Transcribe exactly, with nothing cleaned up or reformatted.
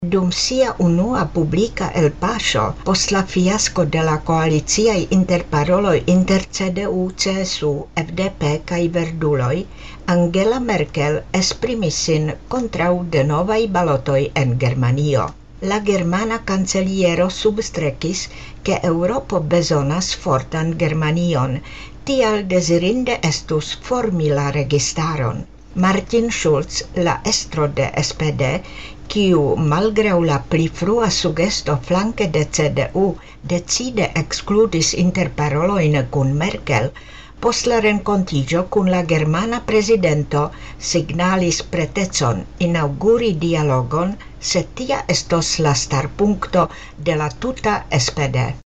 Dum sia unua publika elpaŝo post la fiasko de la koaliciaj interparoloj inter C D U, C S U, F D P kaj verduloj, Angela Merkel esprimis sin kontraŭ denovaj balotoj en Germanio. La germana kanceliero substrekis, ke Eŭropo bezonas fortan Germanion, tial dezirinde estus formi la registaron. Martin Schulz, la estro de S P D, kiu malgraŭ la pli frua sugesto flanke de C D U decide ekskludis interparolojn kun Merkel, post la renkontiĝo kun la germana prezidento signalis pretecon inaŭguri dialogon, se tia estos la starpunkto de la tuta S P D.